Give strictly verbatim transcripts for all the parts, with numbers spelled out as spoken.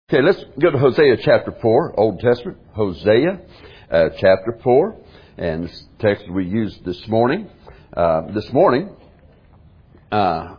Okay, let's go to Hosea chapter four, Old Testament. Hosea uh, chapter four. And this text we used this morning. Uh, this morning, uh,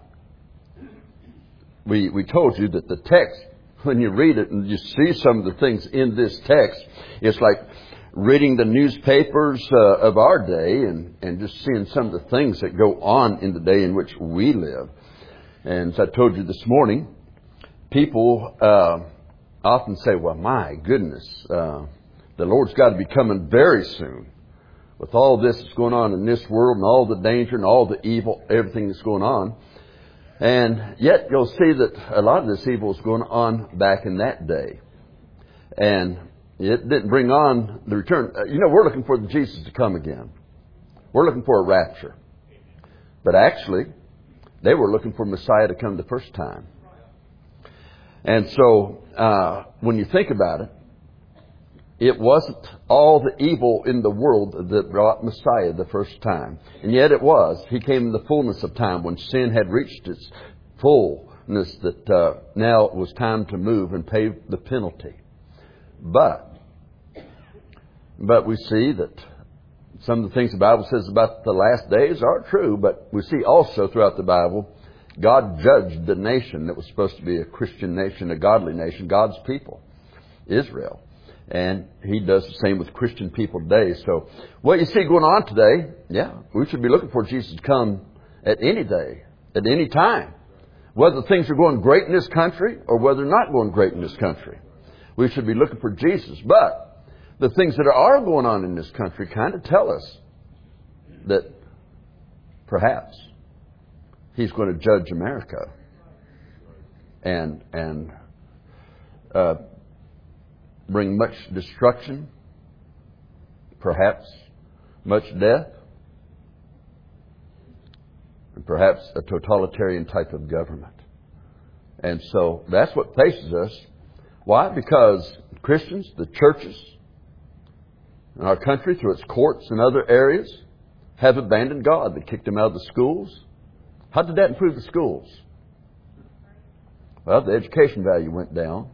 we we told you that the text, when you read it and you see some of the things in this text, it's like reading the newspapers uh, of our day and, and just seeing some of the things that go on in the day in which we live. And as I told you this morning, people uh, often say, well, my goodness, uh, the Lord's got to be coming very soon. With all this that's going on in this world and all the danger and all the evil, everything that's going on. And yet you'll see that a lot of this evil is going on back in that day. And it didn't bring on the return. You know, we're looking for Jesus to come again. We're looking for a rapture. But actually, they were looking for Messiah to come the first time. And so, uh, when you think about it, it wasn't all the evil in the world that brought Messiah the first time. And yet it was. He came in the fullness of time when sin had reached its fullness, that uh, now it was time to move and pay the penalty. But, but we see that some of the things the Bible says about the last days are true, but we see also throughout the Bible, God judged the nation that was supposed to be a Christian nation, a godly nation, God's people, Israel. And He does the same with Christian people today. So what you see going on today, yeah, we should be looking for Jesus to come at any day, at any time. Whether things are going great in this country or whether they're not going great in this country. We should be looking for Jesus. But the things that are going on in this country kind of tell us that perhaps He's going to judge America. And, and, uh, bring much destruction, perhaps much death, and perhaps a totalitarian type of government. And so that's what faces us. Why? Because Christians, the churches in our country, through its courts and other areas, have abandoned God. They kicked Him out of the schools. How did that improve the schools? Well, the education value went down.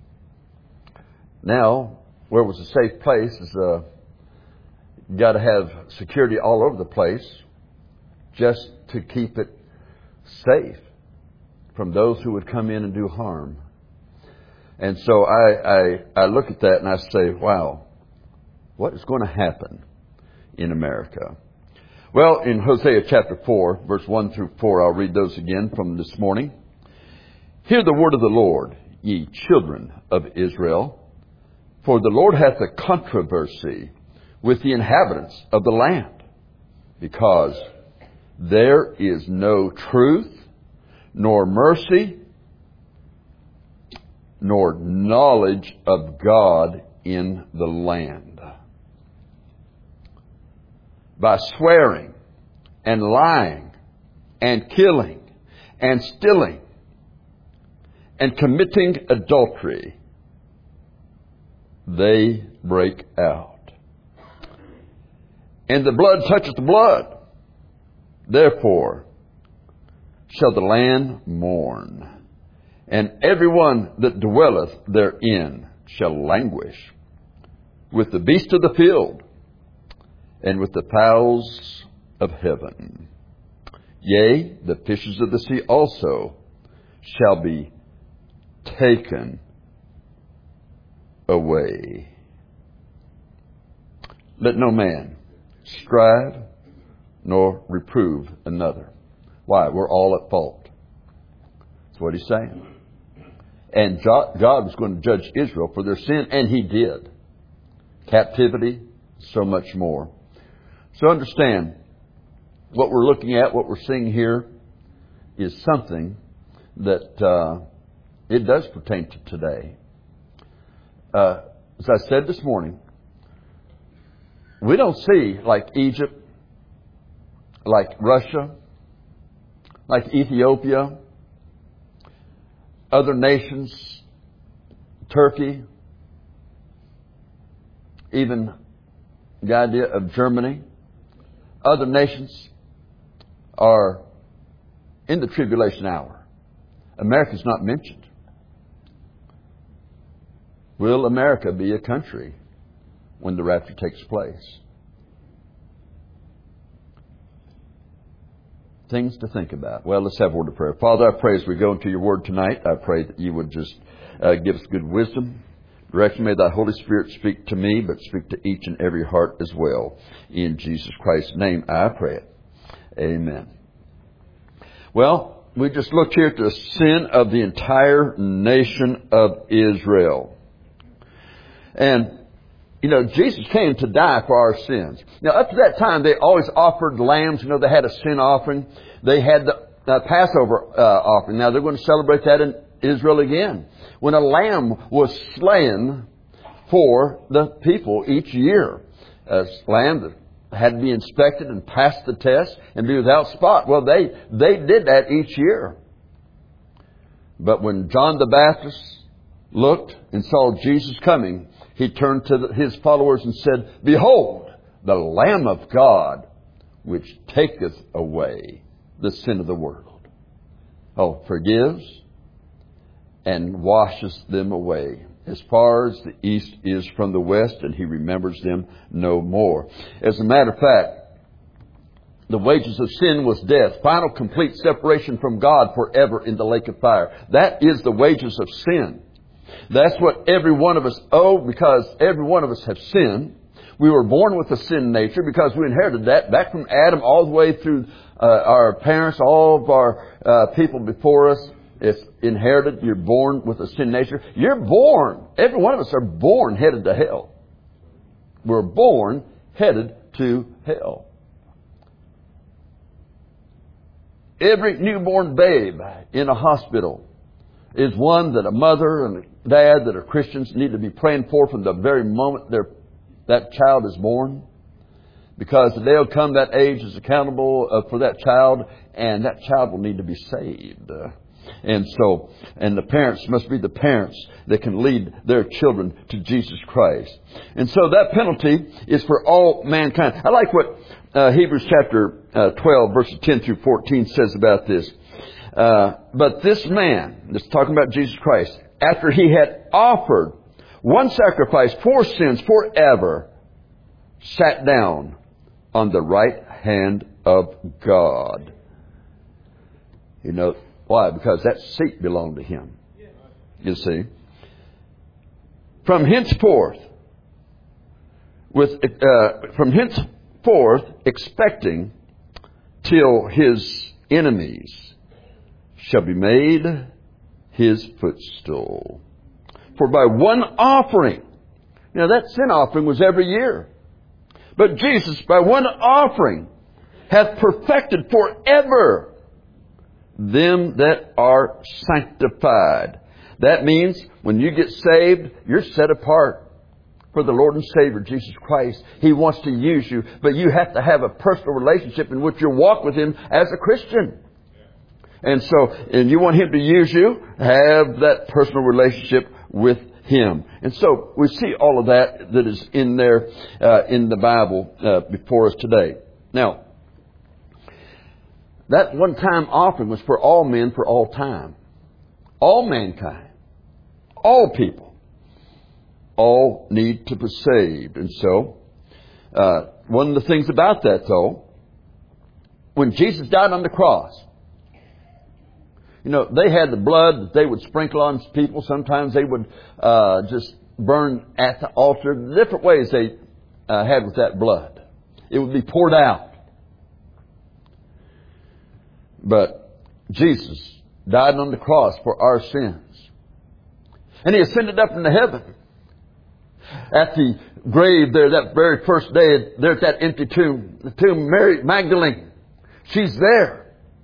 Now, where was a safe place is uh, you got to have security all over the place just to keep it safe from those who would come in and do harm. And so I, I, I look at that and I say, wow, what is going to happen in America? Well, in Hosea chapter four, verse one through four, I'll read those again from this morning. Hear the word of the Lord, ye children of Israel. For the Lord hath a controversy with the inhabitants of the land, because there is no truth, nor mercy, nor knowledge of God in the land. By swearing and lying and killing and stealing and committing adultery, they break out. And the blood toucheth the blood. Therefore shall the land mourn, and every one that dwelleth therein shall languish, with the beasts of the field, and with the fowls of heaven. Yea, the fishes of the sea also shall be taken away. Let no man strive nor reprove another. Why? We're all at fault. That's what he's saying. And God was going to judge Israel for their sin, and He did. Captivity, so much more. So understand, what we're looking at, what we're seeing here, is something that uh, it does pertain to today. Uh, as I said this morning, we don't see like Egypt, like Russia, like Ethiopia, other nations, Turkey, even the idea of Germany. Other nations are in the tribulation hour. America's not mentioned. Will America be a country when the rapture takes place? Things to think about. Well, let's have a word of prayer. Father, I pray as we go into your word tonight, I pray that you would just uh, give us good wisdom. Direction, may thy Holy Spirit speak to me, but speak to each and every heart as well. In Jesus Christ's name, I pray it. Amen. Well, we just looked here at the sin of the entire nation of Israel. And, you know, Jesus came to die for our sins. Now, up to that time, they always offered lambs. You know, they had a sin offering. They had the uh, Passover uh, offering. Now, they're going to celebrate that in Israel again, when a lamb was slain for the people each year. A lamb that had to be inspected and pass the test and be without spot. Well, they, they did that each year. But when John the Baptist looked and saw Jesus coming, he turned to the, his followers and said, "Behold, the Lamb of God, which taketh away the sin of the world." Oh, forgives and washes them away as far as the east is from the west, and he remembers them no more. As a matter of fact, the wages of sin was death, final complete separation from God forever in the lake of fire. That is the wages of sin. That's what every one of us owe, because every one of us have sinned. We were born with a sin nature because we inherited that back from Adam all the way through uh, our parents, all of our uh, people before us. It's inherited. You're born with a sin nature. You're born. Every one of us are born headed to hell. We're born headed to hell. Every newborn babe in a hospital is one that a mother and a dad that are Christians need to be praying for from the very moment their that child is born. Because the day will come, that age is accountable uh, for that child, and that child will need to be saved. Uh, And so, and the parents must be the parents that can lead their children to Jesus Christ. And so that penalty is for all mankind. I like what uh, Hebrews chapter uh, twelve, verses ten through fourteen says about this. Uh, but this man, this is talking about Jesus Christ, after he had offered one sacrifice for sins forever, sat down on the right hand of God. You know, why? Because that seat belonged to him. You see. From henceforth, with uh, from henceforth, expecting till his enemies shall be made his footstool. For by one offering, you know, that sin offering was every year. But Jesus, by one offering, hath perfected forever them that are sanctified. That means when you get saved, you're set apart for the Lord and Savior, Jesus Christ. He wants to use you, but you have to have a personal relationship in which you walk with Him as a Christian. And so, and you want Him to use you, have that personal relationship with Him. And so, we see all of that that is in there, uh, in the Bible, uh, before us today. Now, that one-time offering was for all men for all time. All mankind. All people. All need to be saved. And so, uh, one of the things about that, though, when Jesus died on the cross, you know, they had the blood that they would sprinkle on people. Sometimes they would uh, just burn at the altar. The different ways they uh, had with that blood. It would be poured out. But Jesus died on the cross for our sins. And He ascended up into heaven. At the grave there, that very first day, there at that empty tomb, the tomb, Mary Magdalene, she's there.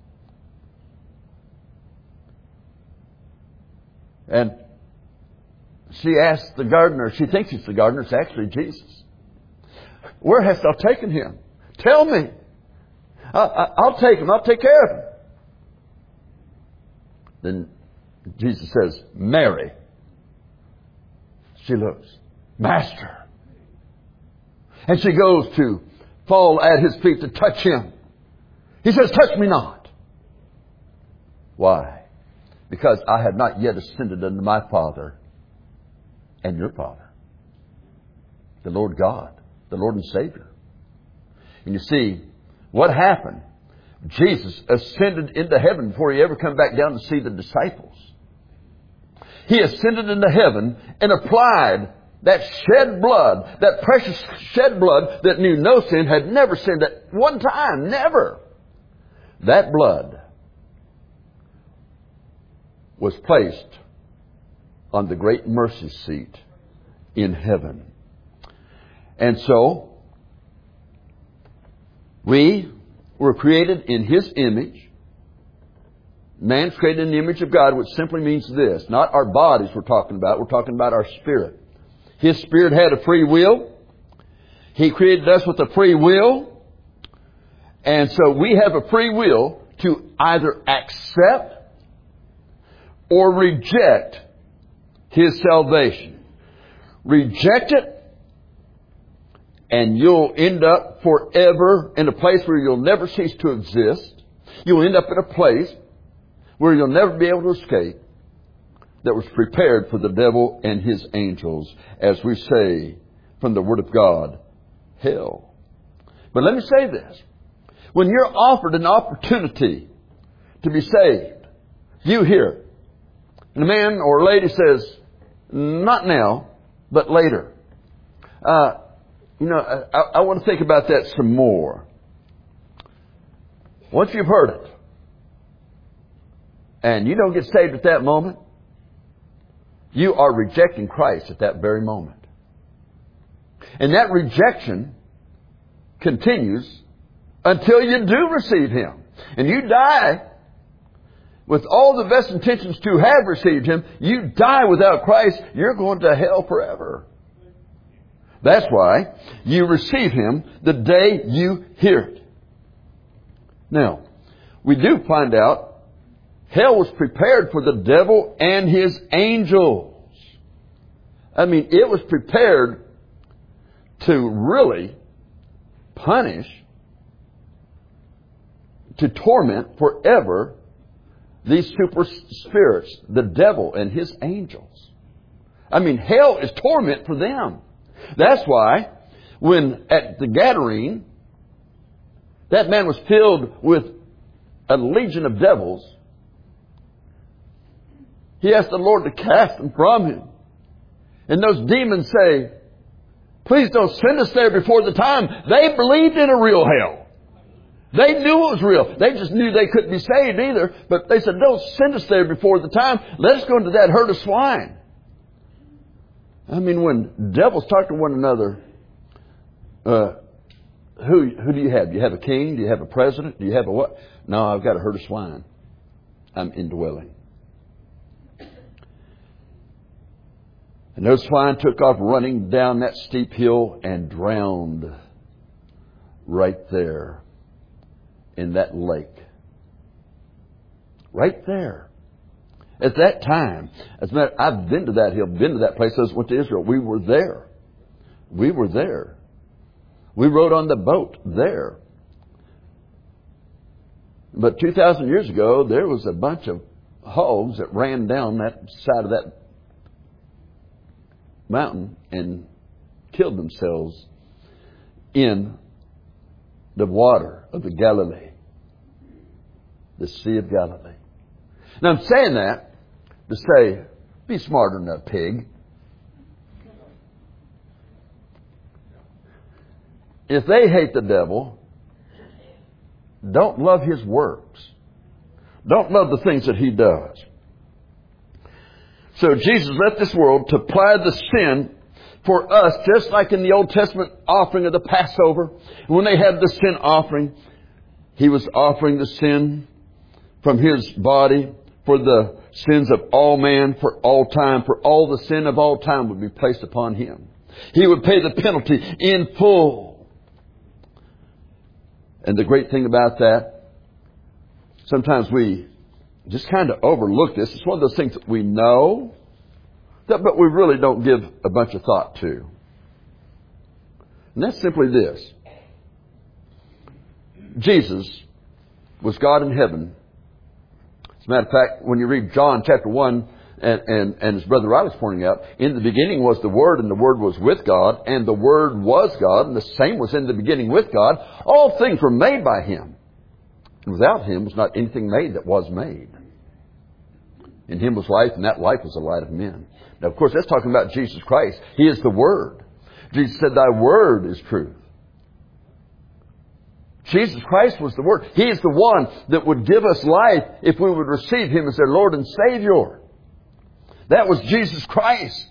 And she asked the gardener, she thinks it's the gardener, it's actually Jesus. Where hast thou taken him? Tell me. I, I, I'll take him. I'll take care of him. Then Jesus says, Mary. She looks, Master. And she goes to fall at His feet to touch Him. He says, touch me not. Why? Because I had not yet ascended unto my Father. and your Father, the Lord God, the Lord and Savior. And you see, what happened? Jesus ascended into heaven before He ever come back down to see the disciples. He ascended into heaven and applied that shed blood, that precious shed blood that knew no sin, had never sinned at one time, never. That blood was placed on the great mercy seat in heaven. And so, we were created in His image. Man's created in the image of God, which simply means this. Not our bodies we're talking about. We're talking about our spirit. His Spirit had a free will. He created us with a free will. And so we have a free will to either accept or reject His salvation. Reject it, and you'll end up forever in a place where you'll never cease to exist. You'll end up in a place where you'll never be able to escape, that was prepared for the devil and his angels, as we say from the Word of God, hell. But let me say this. When you're offered an opportunity to be saved, you hear it. And a man or a lady says, not now, but later. Uh, you know, I, I want to think about that some more. Once you've heard it, and you don't get saved at that moment, you are rejecting Christ at that very moment. And that rejection continues until you do receive Him. And you die with all the best intentions to have received Him. You die without Christ, you're going to hell forever. That's why you receive Him the day you hear it. Now, we do find out hell was prepared for the devil and his angels. I mean, it was prepared to really punish, to torment forever these super spirits, the devil and his angels. I mean, hell is torment for them. That's why when at the Gadarene, that man was filled with a legion of devils, he asked the Lord to cast them from him. And those demons say, please don't send us there before the time. They believed in a real hell. They knew it was real. They just knew they couldn't be saved either. But they said, don't send us there before the time. Let us go into that herd of swine. I mean, when devils talk to one another, uh, who who do you have? Do you have a king? Do you have a president? Do you have a what? No, I've got a herd of swine I'm indwelling. And those swine took off running down that steep hill and drowned right there in that lake. Right there. At that time, as a matter, I've been to that hill, been to that place. I went to Israel. We were there. We were there. We rode on the boat there. But two thousand years ago, there was a bunch of hogs that ran down that side of that mountain and killed themselves in the water of the Galilee, the Sea of Galilee. Now I'm saying that to say, be smarter than a pig. If they hate the devil, don't love his works. Don't love the things that he does. So Jesus left this world to apply the sin for us, just like in the Old Testament offering of the Passover. When they had the sin offering, He was offering the sin from His body for the sins of all man, for all time, for all the sin of all time would be placed upon Him. He would pay the penalty in full. And the great thing about that, sometimes we just kind of overlook this. It's one of those things that we know, that, but we really don't give a bunch of thought to. And that's simply this. Jesus was God in heaven. As a matter of fact, when you read John chapter one, And, and, and as Brother Riley's pointing out, in the beginning was the Word, and the Word was with God, and the Word was God, and the same was in the beginning with God. All things were made by Him. And without Him was not anything made that was made. In Him was life, and that life was the light of men. Now, of course, that's talking about Jesus Christ. He is the Word. Jesus said, Thy Word is truth. Jesus Christ was the Word. He is the one that would give us life if we would receive Him as our Lord and Savior. That was Jesus Christ.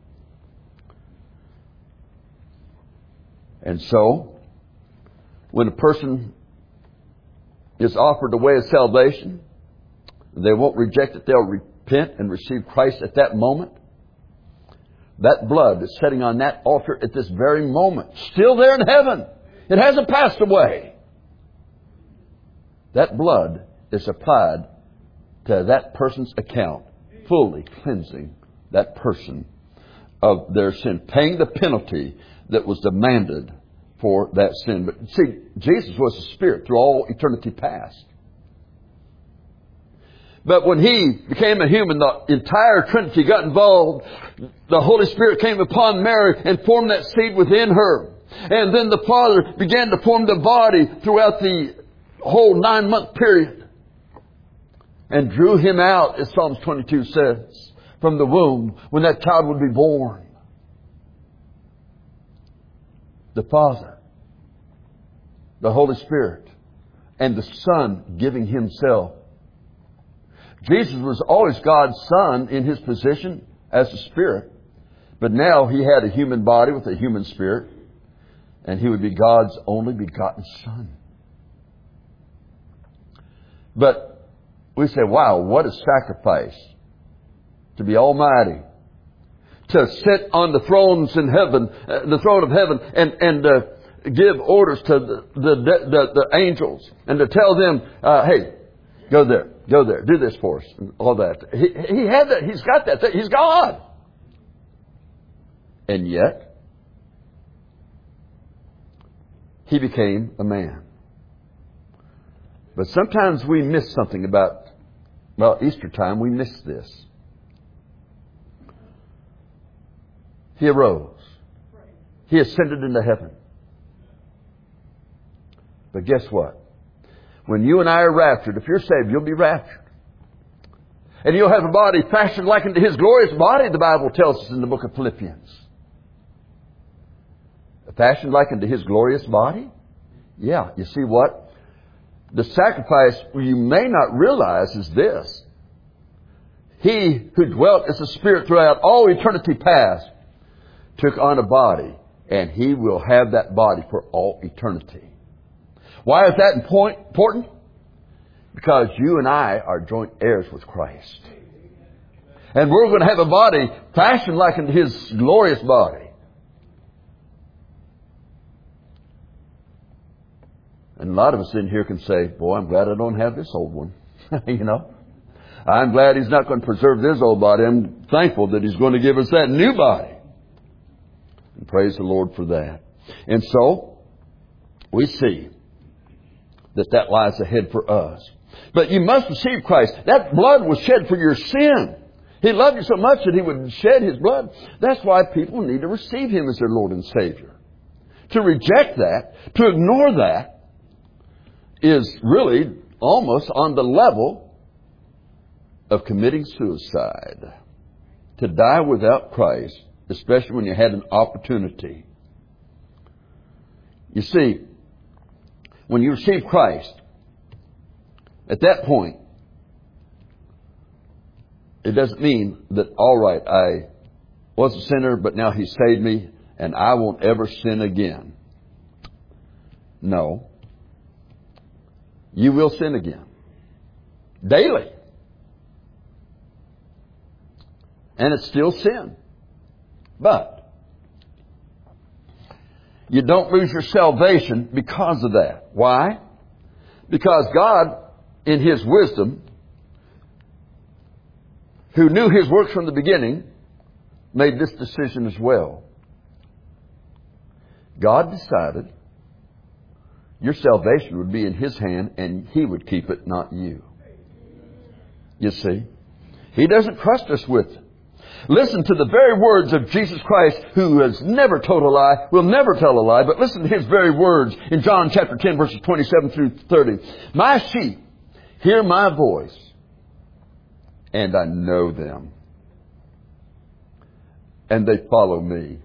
And so, when a person is offered the way of salvation, they won't reject it. They'll repent and receive Christ at that moment. That blood is sitting on that altar at this very moment. Still there in heaven. It hasn't passed away. That blood is applied to that person's account, fully cleansing that person of their sin, paying the penalty that was demanded for that sin. But see, Jesus was a Spirit through all eternity past. But when He became a human, the entire Trinity got involved. The Holy Spirit came upon Mary and formed that seed within her. And then the Father began to form the body throughout the whole nine-month period. And drew Him out, as Psalms twenty-two says, from the womb when that child would be born. The Father, the Holy Spirit, and the Son giving Himself. Jesus was always God's Son in His position as a Spirit. But now He had a human body with a human spirit. And He would be God's only begotten Son. But we say, wow, what a sacrifice to be almighty. To sit on the thrones in heaven, uh, the throne of heaven, and, and uh, give orders to the, the, the, the angels. And to tell them, uh, hey, go there, go there, do this for us, and all that. He, he had that, He's got that, He's God. And yet, He became a man. But sometimes we miss something about, well, Easter time, we miss this. He arose. He ascended into heaven. But guess what? When you and I are raptured, if you're saved, you'll be raptured. And you'll have a body fashioned like unto His glorious body, the Bible tells us in the book of Philippians. Fashioned like unto His glorious body? Yeah, you see what? The sacrifice you may not realize is this. He who dwelt as a Spirit throughout all eternity past took on a body, and He will have that body for all eternity. Why is that important? Because you and I are joint heirs with Christ. And we're going to have a body fashioned like unto His glorious body. And a lot of us in here can say, boy, I'm glad I don't have this old one. You know, I'm glad He's not going to preserve this old body. I'm thankful that He's going to give us that new body. And praise the Lord for that. And so, we see that that lies ahead for us. But you must receive Christ. That blood was shed for your sin. He loved you so much that He would shed His blood. That's why people need to receive Him as their Lord and Savior. To reject that, to ignore that, is really almost on the level of committing suicide. To die without Christ, especially when you had an opportunity. You see, when you receive Christ, at that point, it doesn't mean that, all right, I was a sinner, but now He saved me, and I won't ever sin again. No. You will sin again. Daily. And it's still sin. But you don't lose your salvation because of that. Why? Because God, in His wisdom, who knew His works from the beginning, made this decision as well. God decided your salvation would be in His hand, and He would keep it, not you. You see? He doesn't trust us with it. Listen to the very words of Jesus Christ, who has never told a lie, will never tell a lie, but listen to His very words in John chapter ten, verses twenty-seven through thirty. My sheep hear my voice, and I know them, and they follow me.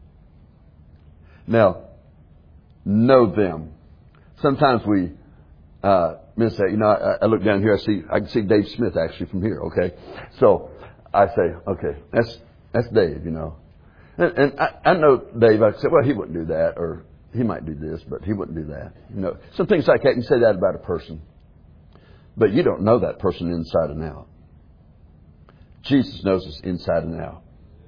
Now, know them. Sometimes we uh, miss that. You know, I, I look down here, I see, I can see Dave Smith actually from here, okay? So, I say, okay, that's that's Dave, you know. And, and I, I know Dave, I say, well, he wouldn't do that, or he might do this, but he wouldn't do that. You know, some things like that, you say that about a person. But you don't know that person inside and out. Jesus knows us inside and out.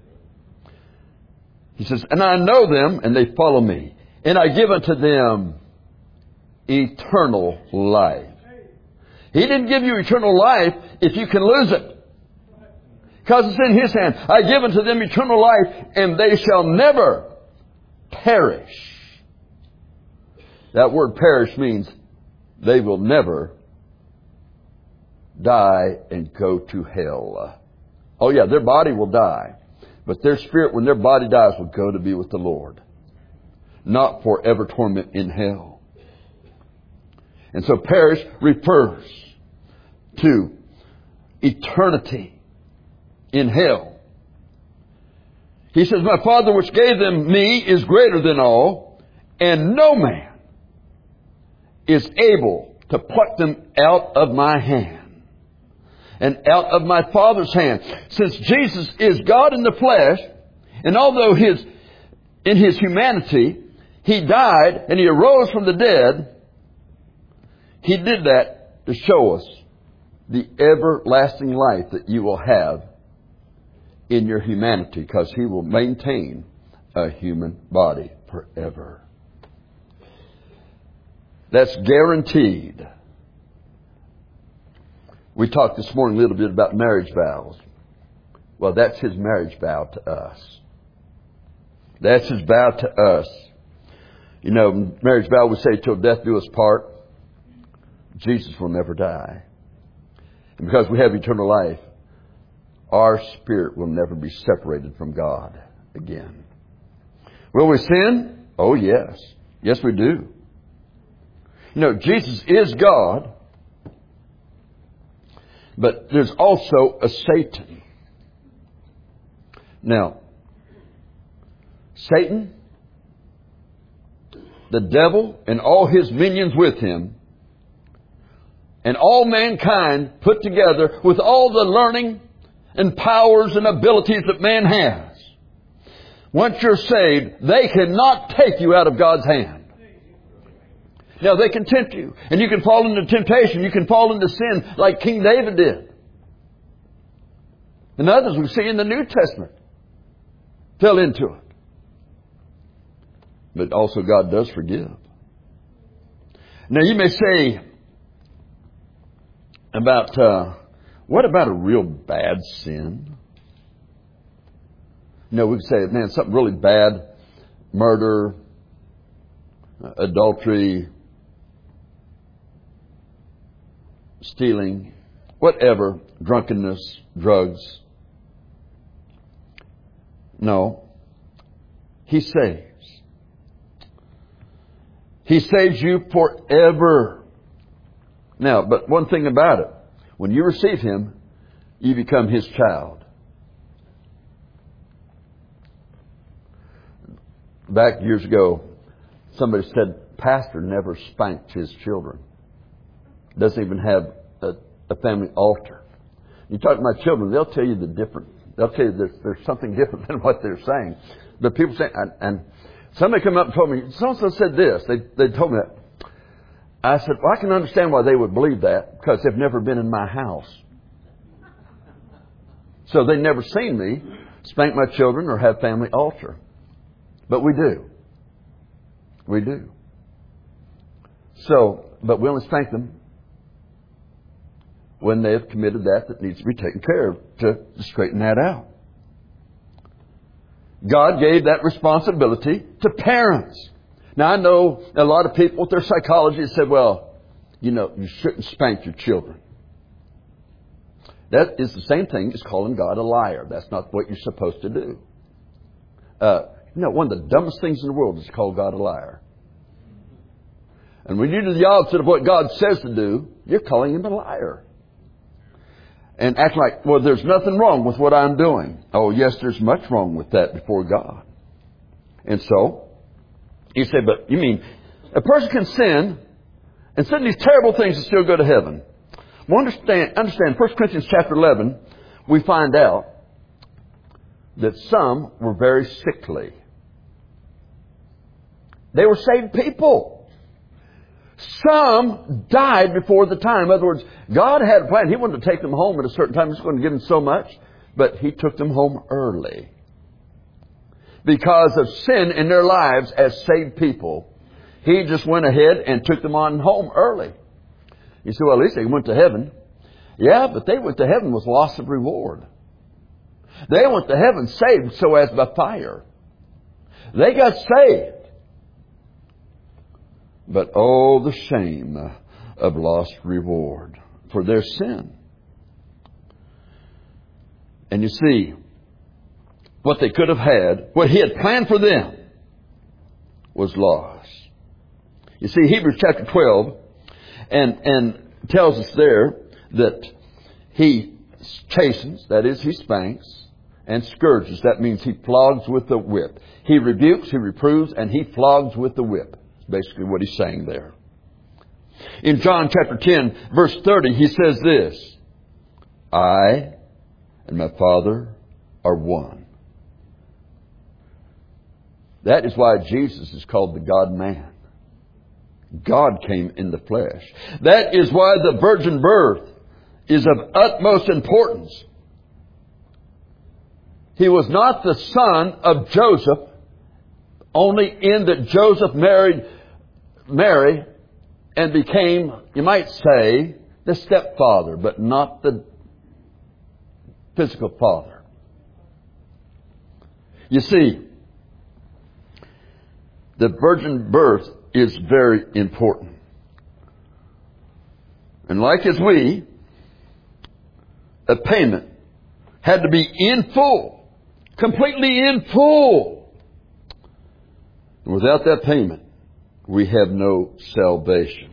He says, and I know them, and they follow me. And I give unto them eternal life. He didn't give you eternal life if you can lose it. Because it's in His hand. I give unto them eternal life, and they shall never perish. That word perish means they will never die and go to hell. Oh yeah, their body will die. But their spirit, when their body dies, will go to be with the Lord. Not forever torment in hell. And so perish refers to eternity in hell. He says, my Father which gave them me is greater than all, and no man is able to pluck them out of my hand and out of my Father's hand. Since Jesus is God in the flesh, and although his in His humanity, He died and He arose from the dead, He did that to show us the everlasting life that you will have in your humanity, because He will maintain a human body forever. That's guaranteed. We talked this morning a little bit about marriage vows. Well, that's His marriage vow to us. That's His vow to us. You know, marriage vow, we say, till death do us part. Jesus will never die. And because we have eternal life, our spirit will never be separated from God again. Will we sin? Oh, yes. Yes, we do. You know, Jesus is God, but there's also a Satan. Now, Satan, the devil, and all his minions with him, and all mankind put together with all the learning and powers and abilities that man has. Once you're saved, they cannot take you out of God's hand. Now, they can tempt you, and you can fall into temptation. You can fall into sin like King David did. And others we see in the New Testament fell into it. But also God does forgive. Now, you may say about, uh, what about a real bad sin? You know, we could say, man, something really bad, murder, adultery, stealing, whatever, drunkenness, drugs. No. He saves. He saves you forever. Now, but one thing about it, when you receive Him, you become His child. Back years ago, somebody said, Pastor never spanked his children. Doesn't even have a, a family altar. You talk to my children, they'll tell you the different. They'll tell you there's, there's something different than what they're saying. But people say, and, and somebody came up and told me, so-and-so said this. They, they told me that. I said, well, I can understand why they would believe that, because they've never been in my house. So they've never seen me spank my children or have family altar. But we do. We do. So, but we only spank them when they have committed that that needs to be taken care of to, to straighten that out. God gave that responsibility to parents. Now, I know a lot of people with their psychology said, well, you know, you shouldn't spank your children. That is the same thing as calling God a liar. That's not what you're supposed to do. Uh, you know, one of the dumbest things in the world is to call God a liar. And when you do the opposite of what God says to do, you're calling Him a liar. And act like, well, there's nothing wrong with what I'm doing. Oh, yes, there's much wrong with that before God. And so, you say, but you mean a person can sin and say these terrible things and still go to heaven? Well, understand, understand, First Corinthians chapter eleven, we find out that some were very sickly. They were saved people. Some died before the time. In other words, God had a plan. He wanted to take them home at a certain time. He was going to give them so much. But He took them home early. Because of sin in their lives as saved people, He just went ahead and took them on home early. You say, well, at least they went to heaven. Yeah, but they went to heaven with loss of reward. They went to heaven saved so as by fire. They got saved. But oh, the shame of lost reward for their sin. And you see, what they could have had, what He had planned for them, was lost. You see, Hebrews chapter twelve and, and tells us there that He chastens, that is, He spanks, and scourges. That means He flogs with the whip. He rebukes, He reproves, and He flogs with the whip. Basically what He's saying there. In John chapter ten, verse thirty, He says this, I and my Father are one. That is why Jesus is called the God-man. God came in the flesh. That is why the virgin birth is of utmost importance. He was not the son of Joseph, only in that Joseph married Mary and became, you might say, the stepfather, but not the physical father. You see, the virgin birth is very important. And like as we, a payment had to be in full, completely in full. And without that payment, we have no salvation.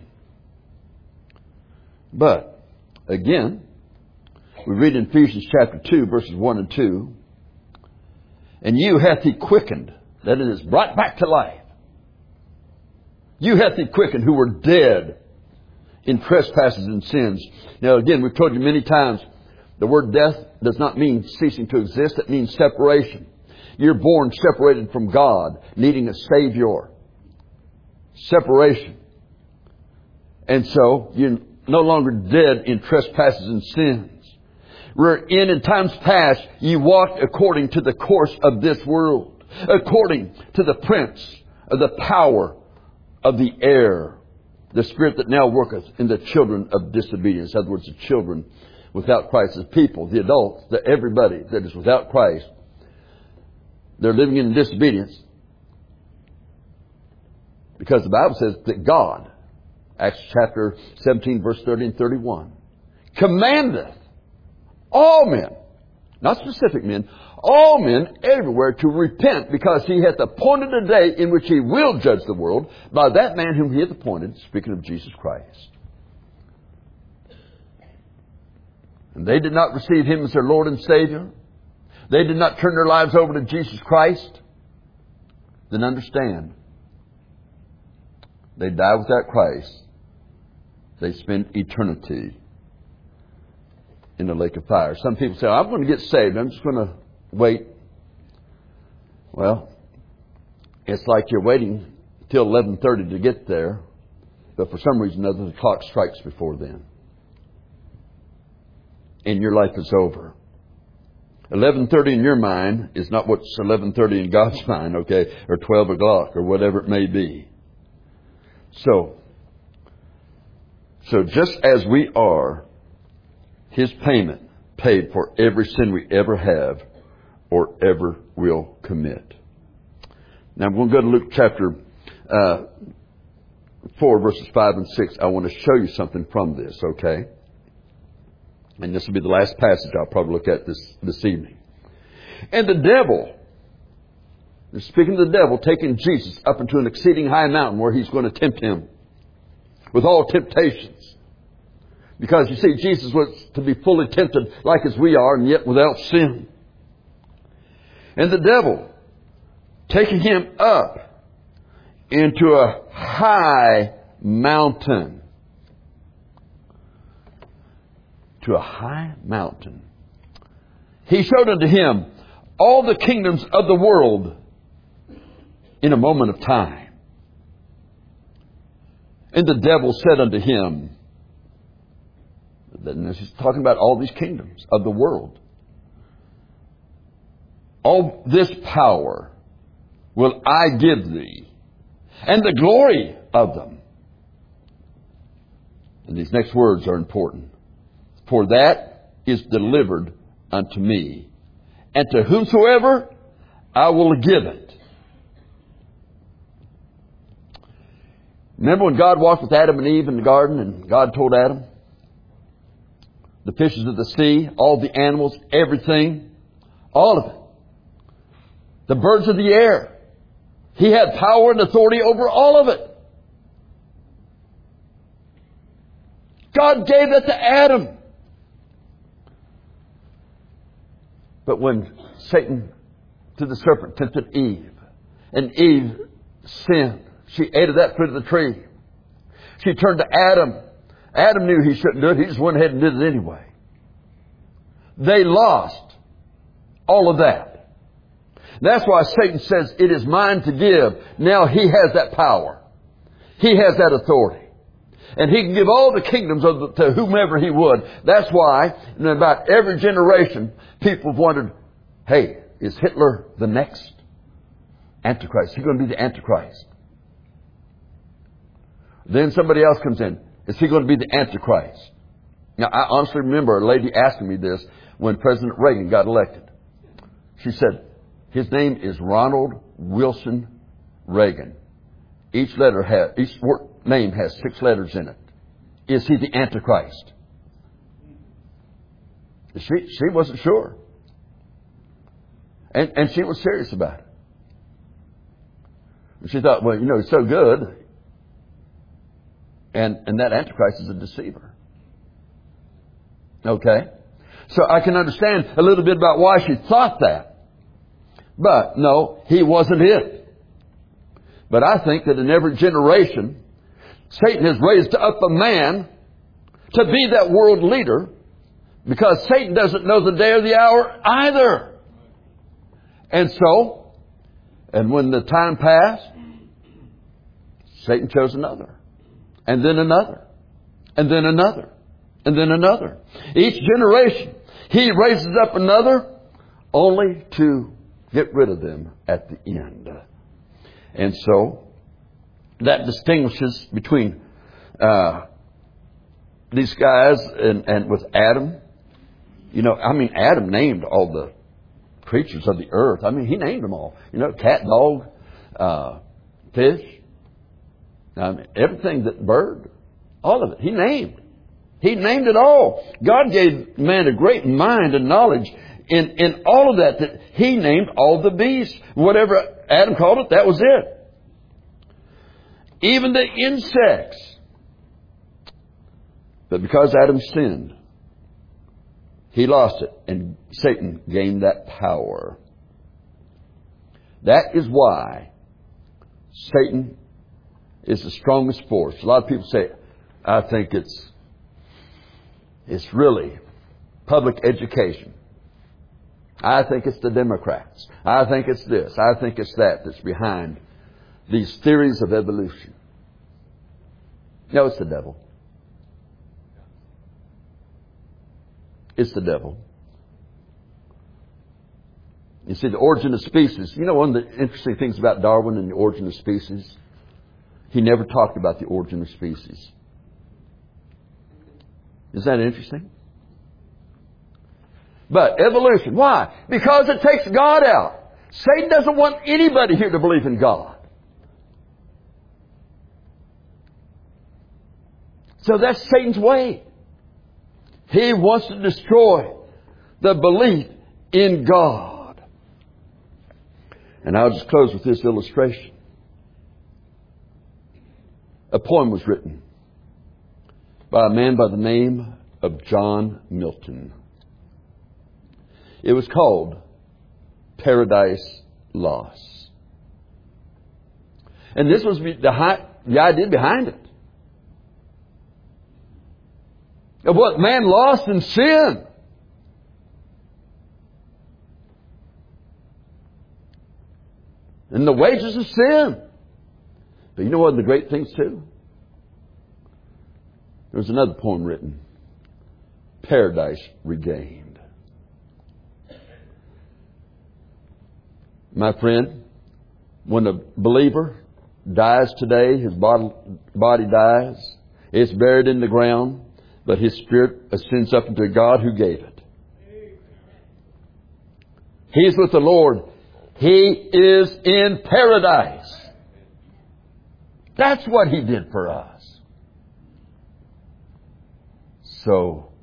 But, again, we read in Ephesians chapter two, verses one and two, and you hath He quickened, that is, brought back to life. You hath He quickened who were dead in trespasses and sins. Now, again, we've told you many times, the word death does not mean ceasing to exist. It means separation. You're born separated from God, needing a Savior. Separation. And so, you're no longer dead in trespasses and sins. Wherein in times past, you walked according to the course of this world. According to the prince of the power of the air. The spirit that now worketh in the children of disobedience. In other words, the children without Christ, the people, the adults, the everybody that is without Christ. They're living in disobedience. Because the Bible says that God, Acts chapter seventeen, verse thirty and thirty-one, commandeth all men, not specific men, all men everywhere to repent, because He hath appointed a day in which He will judge the world by that man whom He hath appointed, speaking of Jesus Christ. And they did not receive Him as their Lord and Savior. They did not turn their lives over to Jesus Christ. Then understand, they die without Christ. They spend eternity in the lake of fire. Some people say, I'm going to get saved. I'm just going to wait. Well, it's like you're waiting till eleven thirty to get there. But for some reason or other, the clock strikes before then. And your life is over. eleven thirty in your mind is not what's eleven thirty in God's mind, okay? Or twelve o'clock or whatever it may be. So, so just as we are, His payment paid for every sin we ever have or ever will commit. Now I'm going to go to Luke chapter uh, four, verses five and six. I want to show you something from this, okay? And this will be the last passage I'll probably look at this, this evening. And the devil, speaking of the devil, taking Jesus up into an exceeding high mountain where he's going to tempt him with all temptations. Because you see, Jesus was to be fully tempted like as we are, and yet without sin. And the devil taking him up into a high mountain. To a high mountain. He showed unto him all the kingdoms of the world in a moment of time. And the devil said unto him, and he's talking about all these kingdoms of the world. All this power will I give thee, and the glory of them. And these next words are important. For that is delivered unto me, and to whomsoever I will give it. Remember when God walked with Adam and Eve in the garden, and God told Adam, the fishes of the sea, all the animals, everything, all of it, the birds of the air, he had power and authority over all of it. God gave that to Adam. But when Satan, to the serpent, tempted Eve, and Eve sinned, she ate of that fruit of the tree. She turned to Adam. Adam knew he shouldn't do it. He just went ahead and did it anyway. They lost all of that. That's why Satan says, it is mine to give. Now he has that power. He has that authority. And he can give all the kingdoms of the, to whomever he would. That's why in about every generation, people have wondered, hey, is Hitler the next Antichrist? Is he going to be the Antichrist? Then somebody else comes in. Is he going to be the Antichrist? Now, I honestly remember a lady asking me this when President Reagan got elected. She said, his name is Ronald Wilson Reagan. Each letter has, each word, name has six letters in it. Is he the Antichrist? She, she wasn't sure. And, and she was serious about it. And she thought, well, you know, he's so good. And, and that Antichrist is a deceiver. Okay? So I can understand a little bit about why she thought that. But no, he wasn't it. But I think that in every generation, Satan has raised up a man to be that world leader, because Satan doesn't know the day or the hour either. And so, and when the time passed, Satan chose another. And then another. And then another. And then another. Each generation, he raises up another only to get rid of them at the end. And so, that distinguishes between uh, these guys and, and with Adam. You know, I mean, Adam named all the creatures of the earth. I mean, he named them all. You know, cat, dog, uh, fish, I mean, everything that bird, all of it. He named. He named it all. God gave man a great mind and knowledge in, in all of that, that he named all the beasts. Whatever Adam called it, that was it. Even the insects. But because Adam sinned, he lost it, and Satan gained that power. That is why Satan is the strongest force. A lot of people say, I think it's it's really public education. I think it's the Democrats. I think it's this. I think it's that that's behind these theories of evolution. No, it's the devil. It's the devil. You see, the origin of species. You know, one of the interesting things about Darwin and the origin of species, he never talked about the origin of species. Is that interesting? But evolution, why? Because it takes God out. Satan doesn't want anybody here to believe in God. So that's Satan's way. He wants to destroy the belief in God. And I'll just close with this illustration. A poem was written by a man by the name of John Milton. It was called Paradise Lost. And this was the, the idea behind it. Of what man lost in sin. And the wages of sin. But you know what the great things too? There's another poem written. Paradise Regained. My friend, when a believer dies today, his body, body dies, it's buried in the ground, but his spirit ascends up into God who gave it. He's with the Lord. He is in paradise. That's what He did for us. So,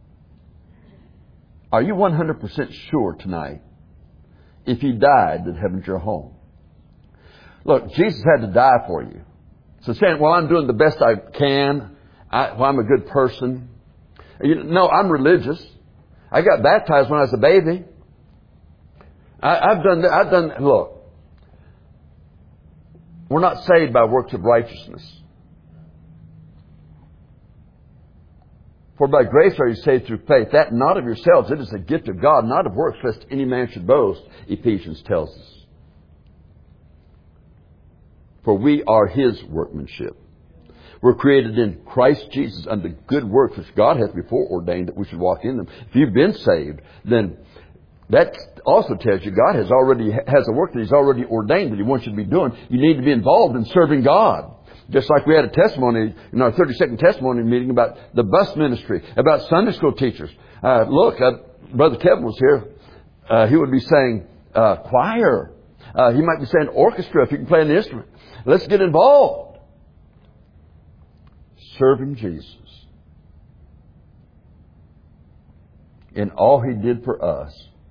are you one hundred percent sure tonight, if you died, that heaven's your home? Look, Jesus had to die for you. So saying, well, I'm doing the best I can. I, well, I'm a good person. You, no, I'm religious. I got baptized when I was a baby. I, I've done that. I've done, look, we're not saved by works of righteousness. For by grace are you saved through faith. That not of yourselves. It is a gift of God, not of works, lest any man should boast, Ephesians tells us. For we are His workmanship. We're created in Christ Jesus unto good works, which God hath before ordained that we should walk in them. If you've been saved, then that also tells you God has already has a work that He's already ordained that He wants you to be doing. You need to be involved in serving God. Just like we had a testimony in our thirty-second testimony meeting about the bus ministry, about Sunday school teachers. Uh, look, uh, Brother Kevin was here. Uh, he would be saying uh, choir. Uh, he might be saying orchestra if he can play an instrument. Let's get involved. Serving Jesus. In all He did for us,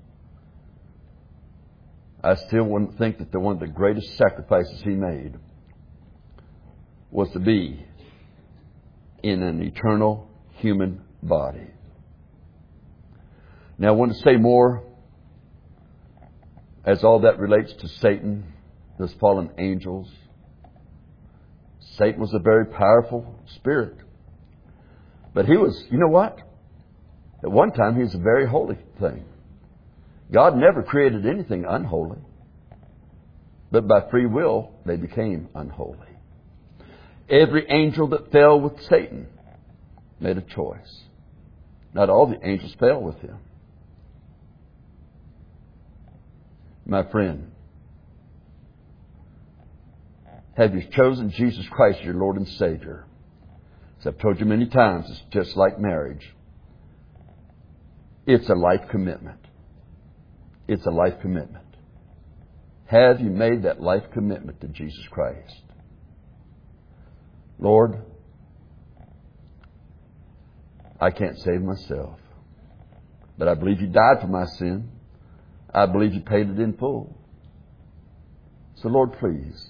I still wouldn't think that the one of the greatest sacrifices He made was to be in an eternal human body. Now I want to say more as all that relates to Satan, those fallen angels. Satan was a very powerful spirit. But he was, you know what? At one time he was a very holy thing. God never created anything unholy. But by free will, they became unholy. Every angel that fell with Satan made a choice. Not all the angels fell with him. My friend, have you chosen Jesus Christ as your Lord and Savior? As I've told you many times, it's just like marriage. It's a life commitment. It's a life commitment. Have you made that life commitment to Jesus Christ? Lord, I can't save myself, but I believe You died for my sin. I believe You paid it in full. So Lord, please,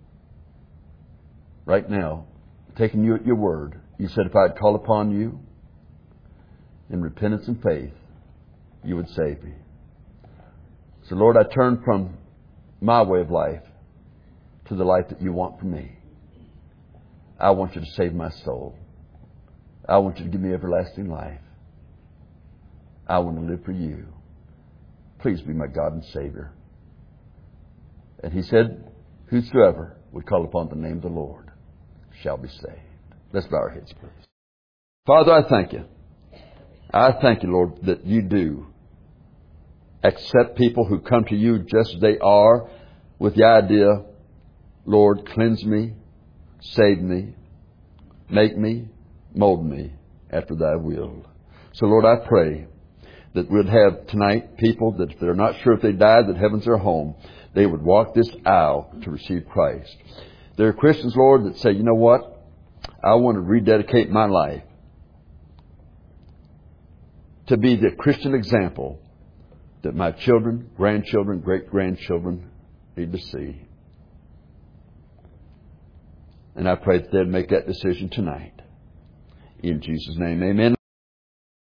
right now, taking You at Your word, You said if I'd call upon You in repentance and faith, You would save me. So Lord, I turn from my way of life to the life that You want for me. I want You to save my soul. I want You to give me everlasting life. I want to live for You. Please be my God and Savior. And He said, whosoever would call upon the name of the Lord shall be saved. Let's bow our heads, please. Father, I thank You. I thank You, Lord, that You do accept people who come to You just as they are, with the idea, Lord, cleanse me, save me, make me, mold me after Thy will. So, Lord, I pray that we'd have tonight people that if they're not sure if they died, that heaven's their home, they would walk this aisle to receive Christ. There are Christians, Lord, that say, you know what? I want to rededicate my life to be the Christian example that my children, grandchildren, great-grandchildren need to see. And I pray that they'd make that decision tonight. In Jesus' name, amen.